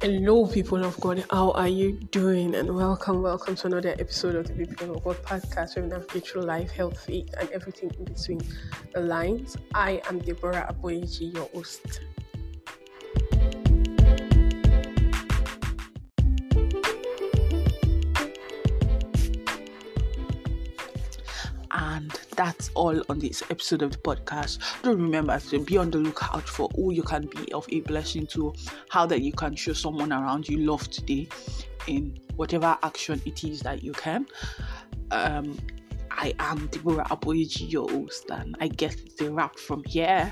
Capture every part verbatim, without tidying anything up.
Hello, people of God. How are you doing? And welcome, welcome to another episode of the People of God podcast, where we navigate through life, health, faith, and everything in between the lines. I am Deborah Aboyeji, your host. And that's all on this episode of the podcast. Do remember to be on the lookout for who you can be of a blessing to, how that you can show someone around you love today in whatever action it is that you can. Um, I am Deborah Aboyeji, your host, and I guess it's a wrap from here.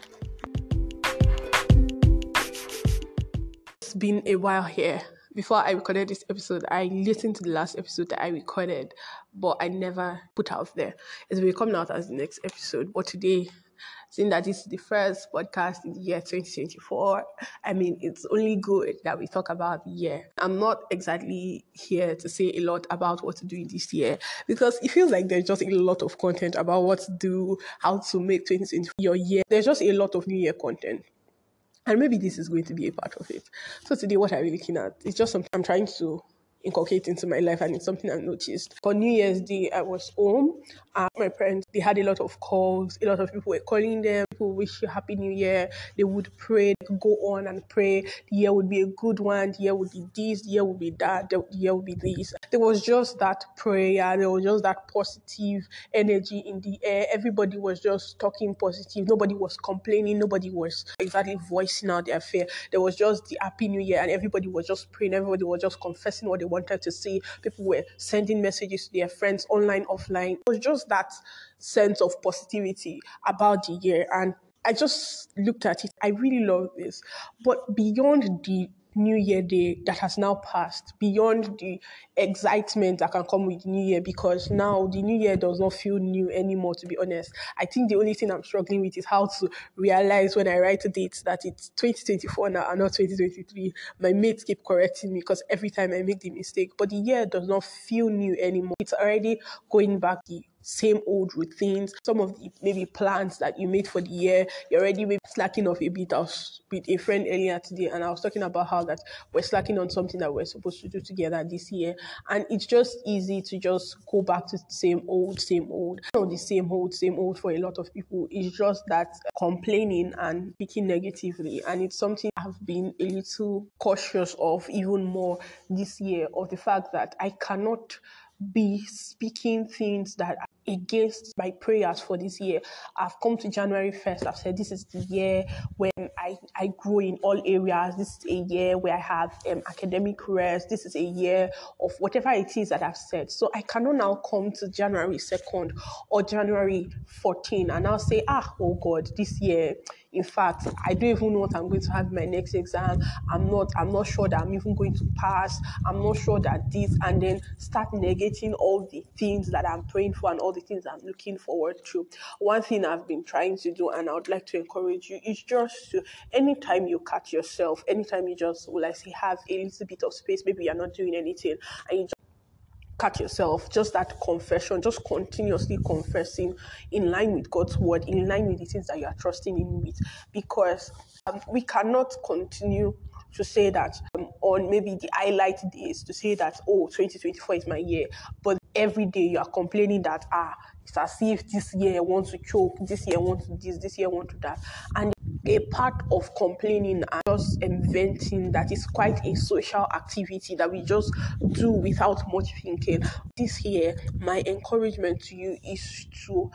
It's been a while here. Before I recorded this episode, I listened to the last episode that I recorded, but I never put out there. It will come out as the next episode. But today, seeing that this is the first podcast in the year twenty twenty-four, I mean, it's only good that we talk about the year. I'm not exactly here to say a lot about what to do in this year, because it feels like there's just a lot of content about what to do, how to make twenty twenty-four your year. There's just a lot of New Year content. And maybe this is going to be a part of it. So today, what I'm looking at is just something I'm trying to inculcate into my life, and it's something I've noticed. For New Year's Day, I was home, and my parents, they had a lot of calls. A lot of people were calling them. People wish you Happy New Year. They would pray, they could go on and pray. The year would be a good one. The year would be this. The year would be that. The year would be this. There was just that prayer. There was just that positive energy in the air. Everybody was just talking positive. Nobody was complaining. Nobody was exactly voicing out their fear. There was just the Happy New Year, and everybody was just praying. Everybody was just confessing what they wanted to see. People were sending messages to their friends online, offline. It was just that sense of positivity about the year, and I just looked at it. I really love this. But beyond the New Year Day that has now passed, beyond the excitement that can come with New Year, because now the New Year does not feel new anymore, to be honest. I think the only thing I'm struggling with is how to realize when I write dates that it's twenty twenty-four now and not twenty twenty-three. My mates keep correcting me because every time I make the mistake. But the year does not feel new anymore. It's already going back the same old routines. Some of the maybe plans that you made for the year, you're already maybe slacking off a bit. I was with a friend earlier today, and I was talking about how that we're slacking on something that we're supposed to do together this year. And it's just easy to just go back to the same old, same old. Not the same old, same old for a lot of people. It's just that complaining and speaking negatively. And it's something I've been a little cautious of even more this year, of the fact that I cannot be speaking things that are against my prayers for this year. I've come to January first. I've said this is the year when I, I grow in all areas. This is a year where I have um, academic rest. This is a year of whatever it is that I've said. So I cannot now come to January second or January fourteenth and now say, ah, oh God, this year, in fact, I don't even know what I'm going to have in my next exam. I'm not, I'm not sure that I'm even going to pass. I'm not sure that this, and then start negating all the things that I'm praying for and all the things I'm looking forward to. One thing I've been trying to do, and I would like to encourage you, is just to, anytime you catch yourself, anytime you just, will I say, have a little bit of space, maybe you're not doing anything, and you just catch yourself, just that confession, just continuously confessing in line with God's word, in line with the things that you are trusting in with, because um, we cannot continue to say that um, on maybe the highlight days, to say that, oh, twenty twenty-four is my year, but every day you are complaining that, ah, it's as if this year I want to choke, this year I want to this, this year I want to that. And a part of complaining and just inventing that is quite a social activity that we just do without much thinking. This year, my encouragement to you is to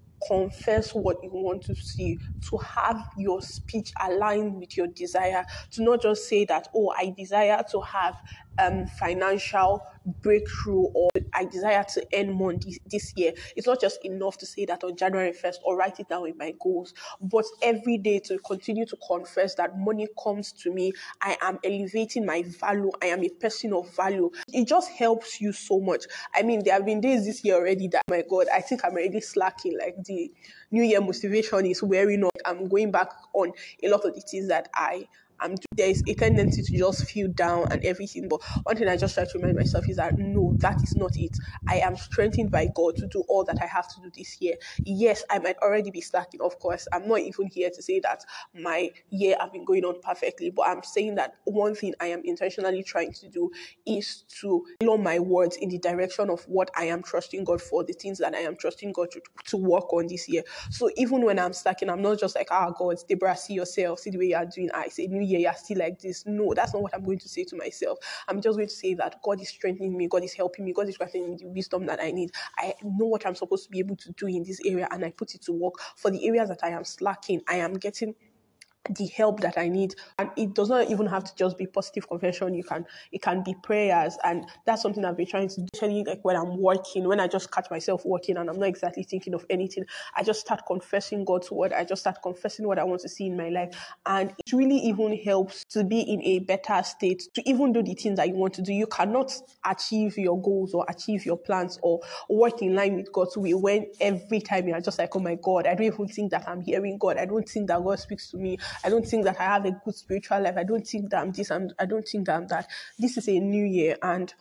confess what you want to see, to have your speech aligned with your desire, to not just say that, oh, I desire to have um financial breakthrough, or I desire to earn more this, this year. It's not just enough to say that on January first or write it down in my goals, but every day to continue to confess that money comes to me. I am elevating my value. I am a person of value. It just helps you so much. I mean, there have been days this year already that, my God, I think I'm already slacking. Like, the New Year motivation is wearing off. I'm going back on a lot of the things that I I'm there is a tendency to just feel down and everything. But one thing I just try to remind myself is that no, that is not it. I am strengthened by God to do all that I have to do this year. Yes, I might already be slacking, of course. I'm not even here to say that my year have been going on perfectly, but I'm saying that one thing I am intentionally trying to do is to follow my words in the direction of what I am trusting God for, the things that I am trusting God to, to work on this year. So even when I'm slacking, I'm not just like, ah, God, Deborah, see yourself, see the way you are doing. I say, New Year, you're still like this. No, that's not what I'm going to say to myself. I'm just going to say that God is strengthening me, God is helping me, God is granting me the wisdom that I need. I know what I'm supposed to be able to do in this area, and I put it to work. For the areas that I am slacking, I am getting the help that I need. And it does not even have to just be positive confession. You can it can be prayers, and that's something I've been trying to do. Especially like when I'm working, when I just catch myself working and I'm not exactly thinking of anything, I just start confessing God's word. I just start confessing what I want to see in my life. And it really even helps to be in a better state to even do the things that you want to do. You cannot achieve your goals or achieve your plans or work in line with God's will when every time you're just like, oh my God, I don't even think that I'm hearing God. I don't think that God speaks to me. I don't think that I have a good spiritual life. I don't think that I'm this and I don't think that I'm that. This is a new year, and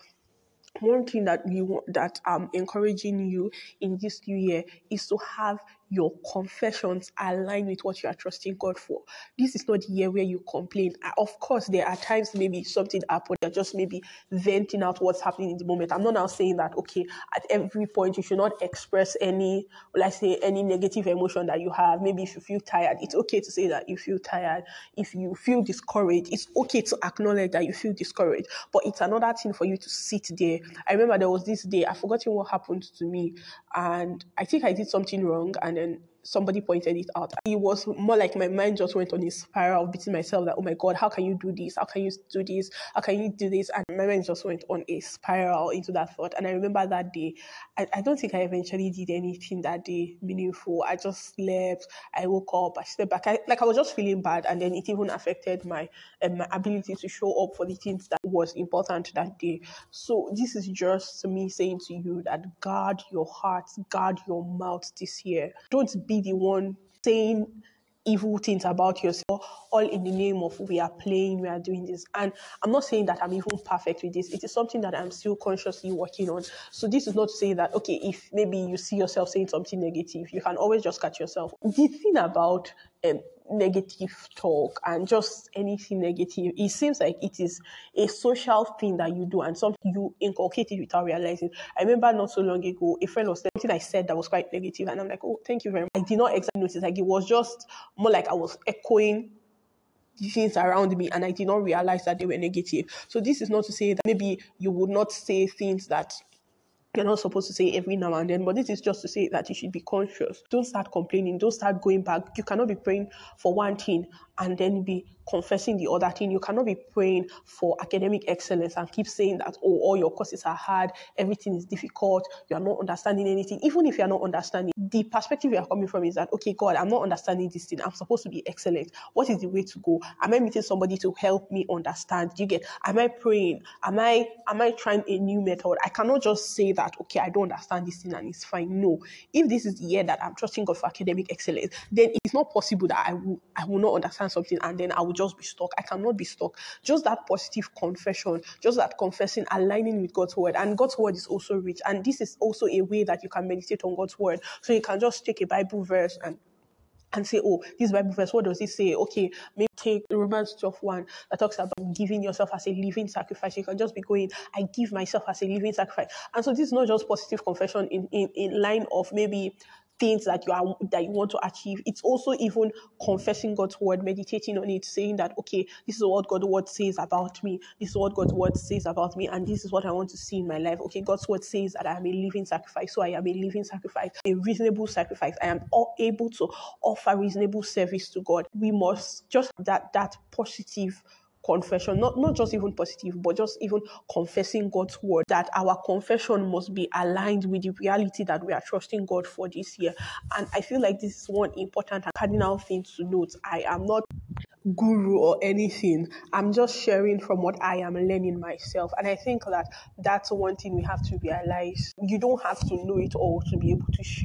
one thing that we want, that I'm encouraging you in this new year is to have your confessions align with what you are trusting God for. This is not the year where you complain. Uh, Of course, there are times maybe something happened, you're just maybe venting out what's happening in the moment. I'm not now saying that, okay, at every point you should not express any, let's say, any negative emotion that you have. Maybe if you feel tired, it's okay to say that you feel tired. If you feel discouraged, it's okay to acknowledge that you feel discouraged. But it's another thing for you to sit there. I remember there was this day, I've forgotten what happened to me, and I think I did something wrong, and then somebody pointed it out. It was more like my mind just went on a spiral of beating myself that, oh my God, how can you do this? How can you do this? How can you do this? And my mind just went on a spiral into that thought. And I remember that day, I, I don't think I eventually did anything that day meaningful. I just slept, I woke up, I stepped back. I, like I was just feeling bad. And then it even affected my, um, my ability to show up for the things that was important that day. So this is just me saying to you that guard your heart, guard your mouth this year. Don't be the one saying evil things about yourself, all in the name of we are playing, we are doing this. And I'm not saying that I'm even perfect with this. It is something that I'm still consciously working on. So this is not to say that, okay, if maybe you see yourself saying something negative, you can always just catch yourself. The thing about um, negative talk and just anything negative, it seems like it is a social thing that you do and something you inculcate it without realizing. I remember not so long ago, a friend was something I said that was quite negative, and I'm like, oh, thank you very much. I did not exactly notice, like it was just more like I was echoing the things around me, and I did not realize that they were negative. So this is not to say that maybe you would not say things that you're not supposed to say every now and then, but this is just to say that you should be conscious. Don't start complaining. Don't start going back. You cannot be praying for one thing and then be confessing the other thing. You cannot be praying for academic excellence and keep saying that, oh, all your courses are hard, everything is difficult, you are not understanding anything. Even if you are not understanding, the perspective you are coming from is that, okay, God, I'm not understanding this thing. I'm supposed to be excellent. What is the way to go? Am I meeting somebody to help me understand? Do you get? Am I praying? Am I am I trying a new method? I cannot just say that, okay, I don't understand this thing and it's fine. No. If this is the year that I'm trusting God for academic excellence, then it's not possible that I will I will not understand something and then I will just be stuck. I cannot be stuck. Just that positive confession, just that confessing, aligning with God's word. And God's word is also rich. And this is also a way that you can meditate on God's word. So you can just take a Bible verse and and say, oh, this Bible verse, what does it say? Okay, maybe take Romans twelve one that talks about giving yourself as a living sacrifice. You can just be going, I give myself as a living sacrifice. And so this is not just positive confession in, in, in line of maybe things that you are that you want to achieve. It's also even confessing God's word, meditating on it, saying that, okay, this is what God's word says about me. This is what God's word says about me, and this is what I want to see in my life. Okay, God's word says that I am a living sacrifice, so I am a living sacrifice, a reasonable sacrifice. I am all able to offer reasonable service to God. We must just that that positive confession, not not just even positive, but just even confessing God's word, that our confession must be aligned with the reality that we are trusting God for this year. And I feel like this is one important and cardinal thing to note. I am not guru or anything. I'm just sharing from what I am learning myself. And I think that that's one thing we have to realize. You don't have to know it all to be able to share.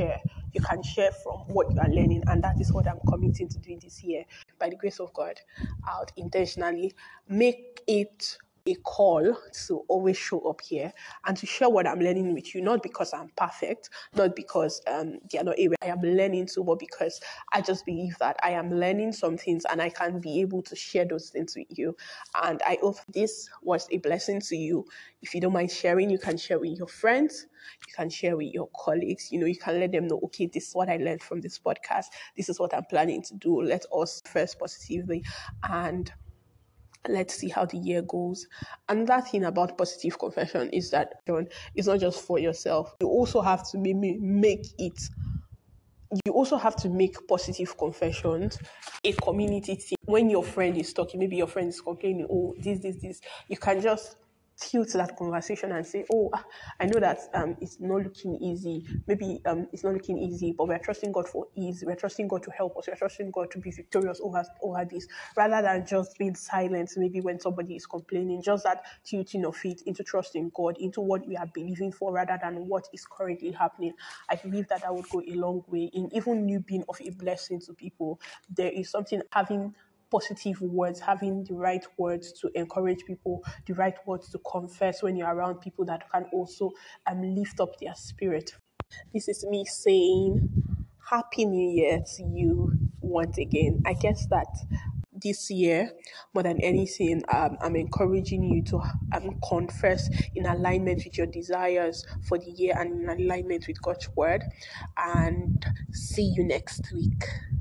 you can share from what you are learning. And that is what I'm committing to doing this year. By the grace of God, I would intentionally make it a call to always show up here and to share what I'm learning with you, not because I'm perfect, not because um they are not able. I am learning too, but because I just believe that I am learning some things and I can be able to share those things with you. And I hope this was a blessing to you. If you don't mind sharing, you can share with your friends, you can share with your colleagues. You know, you can let them know, okay, this is what I learned from this podcast. This is what I'm planning to do. Let us first positively and let's see how the year goes. Another thing about positive confession is that John, it's not just for yourself. You also have to maybe make it. You also have to make positive confessions a community thing. When your friend is talking, maybe your friend is complaining, oh, this, this, this, you can just tilt that conversation and say, oh, ah, I know that um, it's not looking easy. Maybe um, it's not looking easy, but we're trusting God for ease. We're trusting God to help us. We're trusting God to be victorious over, over this, rather than just being silent. Maybe when somebody is complaining, just that tilting of it into trusting God, into what we are believing for, rather than what is currently happening. I believe that that would go a long way in even you being of a blessing to people. There is something having positive words, having the right words to encourage people, the right words to confess when you're around people that can also um, lift up their spirit. This is me saying Happy New Year to you once again. I guess that this year, more than anything, um, I'm encouraging you to um, confess in alignment with your desires for the year and in alignment with God's word. And see you next week.